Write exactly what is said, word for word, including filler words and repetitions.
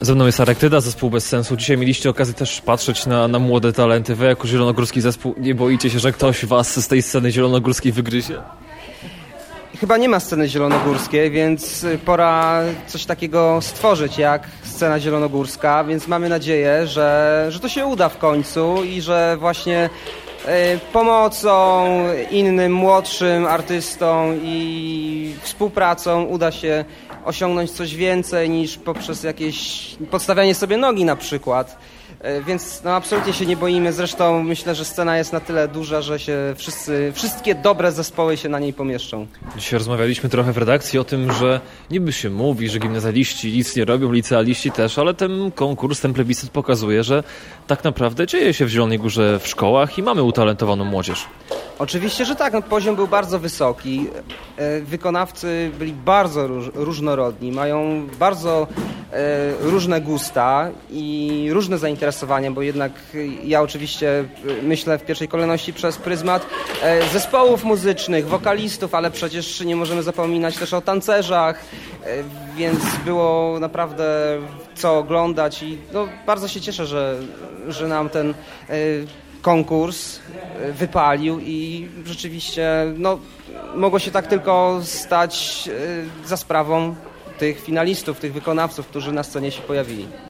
Ze mną jest Arektyda, zespół Bez Sensu. Dzisiaj mieliście okazję też patrzeć na, na młode talenty. Wy jako zielonogórski zespół nie boicie się, że ktoś was z tej sceny zielonogórskiej wygryzie? Chyba nie ma sceny zielonogórskiej, więc pora coś takiego stworzyć jak scena zielonogórska, więc mamy nadzieję, że, że to się uda w końcu i że właśnie pomocą innym, młodszym artystom i współpracą uda się osiągnąć coś więcej niż poprzez jakieś podstawianie sobie nogi na przykład. Więc no, absolutnie się nie boimy. Zresztą myślę, że scena jest na tyle duża, że się wszyscy, wszystkie dobre zespoły się na niej pomieszczą. Dzisiaj rozmawialiśmy trochę w redakcji o tym, że niby się mówi, że gimnazjaliści nic nie robią, licealiści też, ale ten konkurs, ten plebiscyt pokazuje, że tak naprawdę dzieje się w Zielonej Górze w szkołach i mamy utalentowaną młodzież. Oczywiście, że tak. No, poziom był bardzo wysoki. Wykonawcy byli bardzo róż, różnorodni, mają bardzo e, różne gusta i różne zainteresowania, bo jednak ja oczywiście myślę w pierwszej kolejności przez pryzmat e, zespołów muzycznych, wokalistów, ale przecież nie możemy zapominać też o tancerzach, e, więc było naprawdę co oglądać i no, bardzo się cieszę, że, że nam ten e, konkurs wypalił i rzeczywiście no, mogło się tak tylko stać za sprawą tych finalistów, tych wykonawców, którzy na scenie się pojawili.